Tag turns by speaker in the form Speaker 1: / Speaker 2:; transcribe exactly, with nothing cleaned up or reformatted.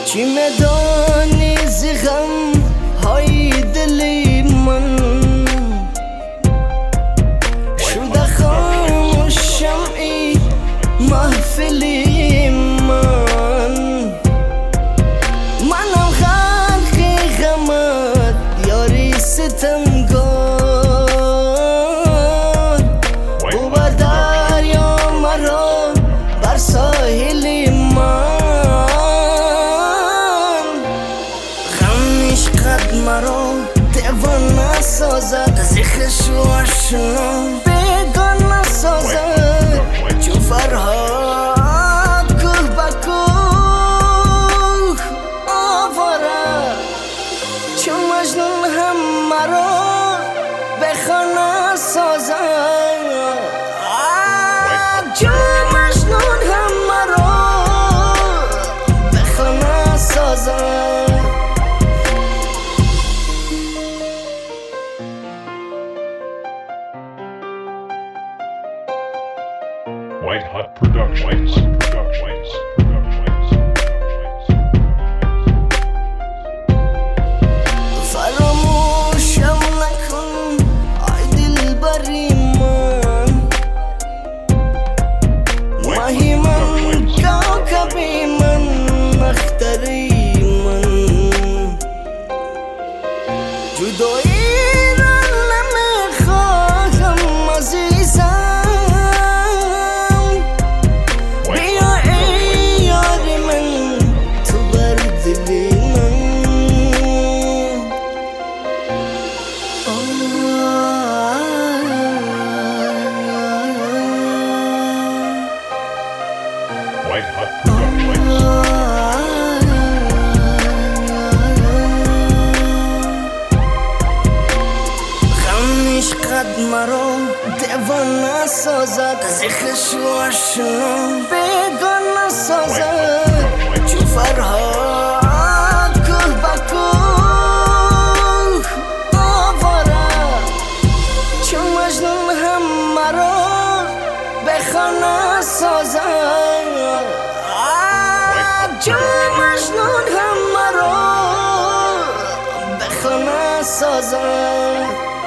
Speaker 1: چی میدانی ز غم های دلی من شده خاموش شمعی محفلی من منم خلقی غمت یاری ستمگار او بر دریا مرا بر ساحلی من عشقت مرا دیوانه سازد زخش و آشنا بیگانه سازد چو فرهاد کوه به کوه آواره چو مجنون هم مرا به خانه سازد چو مجنون هم مرا به خانه سازد.
Speaker 2: White Hot Productions. Productions. Productions.
Speaker 1: فراموشم نکن ای دلبری من ماهی من کوکبی من اختری من جدایی را نمیخواهم عزیزم
Speaker 2: White Hot Productions.
Speaker 1: غم عشقت مرا دیوانه سازد زخش و آشنا بیگانه سازد چو فرهاد کوه به کوه آواره چو مجنون هم مرا به خانه سازد چو مجنون هم مرا به خانه سازد.